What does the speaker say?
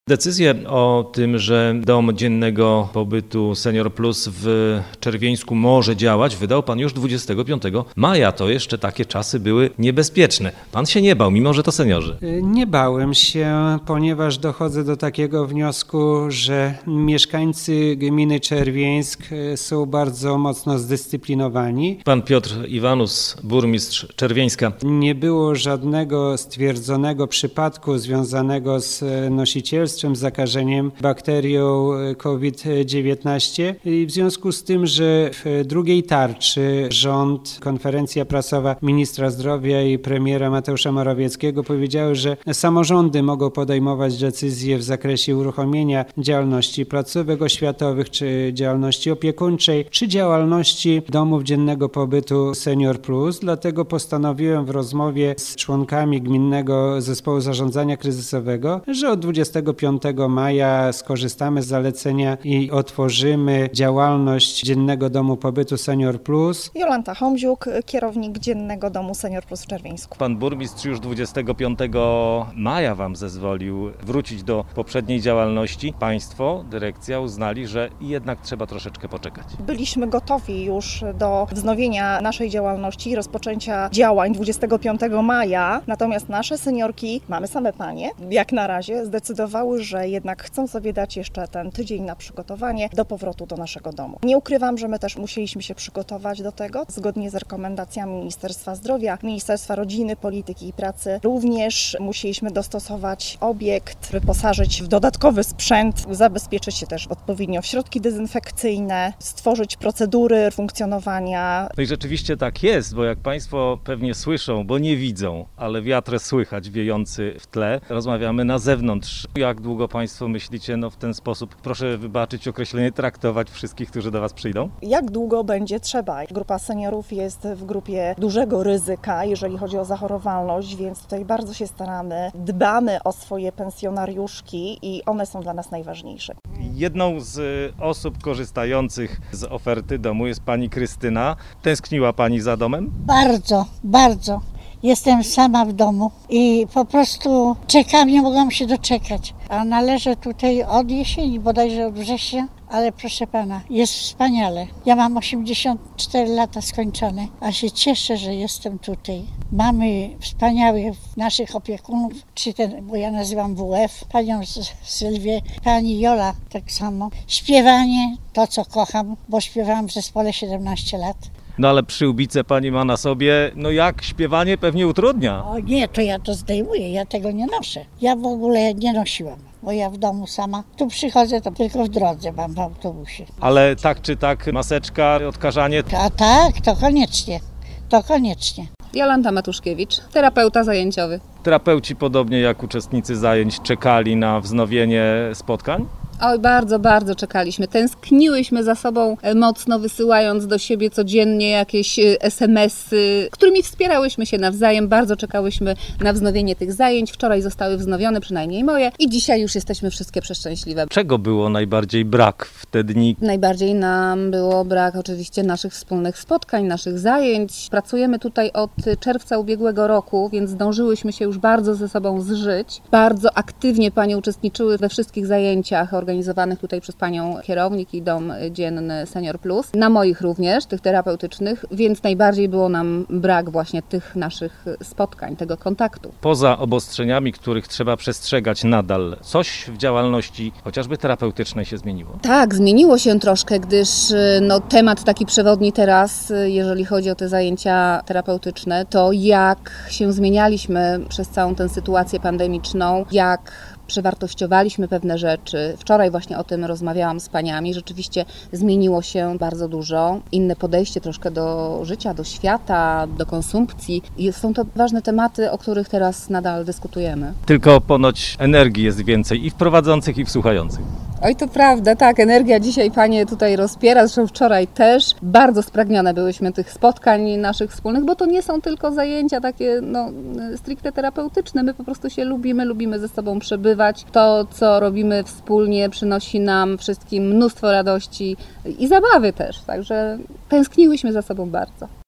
Decyzję o tym, że dom dziennego pobytu Senior Plus w Czerwieńsku może działać, wydał pan już 25 maja. To jeszcze takie czasy były niebezpieczne. Pan się nie bał, mimo że to seniorzy. Nie bałem się, ponieważ dochodzę do takiego wniosku, że mieszkańcy gminy Czerwieńsk są bardzo mocno zdyscyplinowani. Pan Piotr Iwanus, burmistrz Czerwieńska. Nie było żadnego stwierdzonego przypadku związanego z nosicielstwem, zakażeniem bakterią COVID-19 i w związku z tym, że w drugiej tarczy rząd, konferencja prasowa ministra zdrowia i premiera Mateusza Morawieckiego powiedziały, że samorządy mogą podejmować decyzje w zakresie uruchomienia działalności placówek oświatowych, czy działalności opiekuńczej, czy działalności domów dziennego pobytu Senior Plus. Dlatego postanowiłem w rozmowie z członkami Gminnego Zespołu Zarządzania Kryzysowego, że od 25 maja skorzystamy z zalecenia i otworzymy działalność dziennego domu pobytu Senior Plus. Jolanta Homziuk, kierownik dziennego domu Senior Plus w Czerwieńsku. Pan burmistrz już 25 maja wam zezwolił wrócić do poprzedniej działalności. Państwo, dyrekcja uznali, że jednak trzeba troszeczkę poczekać. Byliśmy gotowi już do wznowienia naszej działalności i rozpoczęcia działań 25 maja, natomiast nasze seniorki, mamy same panie, jak na razie zdecydowały, że jednak chcą sobie dać jeszcze ten tydzień na przygotowanie do powrotu do naszego domu. Nie ukrywam, że my też musieliśmy się przygotować do tego, zgodnie z rekomendacjami Ministerstwa Zdrowia, Ministerstwa Rodziny, Polityki i Pracy. Również musieliśmy dostosować obiekt, wyposażyć w dodatkowy sprzęt, zabezpieczyć się też odpowiednio w środki dezynfekcyjne, stworzyć procedury funkcjonowania. No i rzeczywiście tak jest, bo jak Państwo pewnie słyszą, bo nie widzą, ale wiatr słychać wiejący w tle, rozmawiamy na zewnątrz. Jak długo Państwo myślicie, w ten sposób, proszę wybaczyć określenie, traktować wszystkich, którzy do Was przyjdą? Jak długo będzie trzeba? Grupa seniorów jest w grupie dużego ryzyka, jeżeli chodzi o zachorowalność, więc tutaj bardzo się staramy, dbamy o swoje pensjonariuszki i one są dla nas najważniejsze. Jedną z osób korzystających z oferty domu jest Pani Krystyna. Tęskniła Pani za domem? Bardzo, bardzo. Jestem sama w domu i po prostu czekam, nie mogłam się doczekać. A należę tutaj od jesieni, bodajże od września, ale proszę pana, jest wspaniale. Ja mam 84 lata skończone, a się cieszę, że jestem tutaj. Mamy wspaniałych naszych opiekunów, bo ja nazywam WF, panią Sylwię, pani Jola tak samo. Śpiewanie, to co kocham, bo śpiewałam w zespole 17 lat. No ale przyłbicę Pani ma na sobie, jak śpiewanie pewnie utrudnia. O nie, to ja to zdejmuję, ja tego nie noszę. Ja w ogóle nie nosiłam, bo ja w domu sama. Tu przychodzę, to tylko w drodze mam w autobusie. Ale tak czy tak maseczka, odkażanie? A tak, to koniecznie, to koniecznie. Jolanta Matuszkiewicz, terapeuta zajęciowy. Terapeuci, podobnie jak uczestnicy zajęć, czekali na wznowienie spotkań? Oj, bardzo, bardzo czekaliśmy. Tęskniłyśmy za sobą mocno, wysyłając do siebie codziennie jakieś SMS-y, którymi wspierałyśmy się nawzajem. Bardzo czekałyśmy na wznowienie tych zajęć. Wczoraj zostały wznowione, przynajmniej moje. I dzisiaj już jesteśmy wszystkie przeszczęśliwe. Czego było najbardziej brak w te dni? Najbardziej nam było brak oczywiście naszych wspólnych spotkań, naszych zajęć. Pracujemy tutaj od czerwca ubiegłego roku, więc zdążyłyśmy się już bardzo ze sobą zżyć. Bardzo aktywnie panie uczestniczyły we wszystkich zajęciach organizowanych tutaj przez panią kierownik i dom dzienny Senior Plus, na moich również, tych terapeutycznych, więc najbardziej było nam brak właśnie tych naszych spotkań, tego kontaktu. Poza obostrzeniami, których trzeba przestrzegać nadal, coś w działalności chociażby terapeutycznej się zmieniło? Tak, zmieniło się troszkę, gdyż temat taki przewodni teraz, jeżeli chodzi o te zajęcia terapeutyczne, to jak się zmienialiśmy przez całą tę sytuację pandemiczną, jak przewartościowaliśmy pewne rzeczy. Wczoraj właśnie o tym rozmawiałam z paniami. Rzeczywiście zmieniło się bardzo dużo. Inne podejście troszkę do życia, do świata, do konsumpcji. I są to ważne tematy, o których teraz nadal dyskutujemy. Tylko ponoć energii jest więcej i w prowadzących, i w słuchających. Oj, to prawda, tak, energia dzisiaj panie tutaj rozpiera, zresztą wczoraj też. Bardzo spragnione byłyśmy tych spotkań naszych wspólnych, bo to nie są tylko zajęcia takie stricte terapeutyczne. My po prostu się lubimy ze sobą przebywać. To, co robimy wspólnie, przynosi nam wszystkim mnóstwo radości i zabawy też, także tęskniłyśmy za sobą bardzo.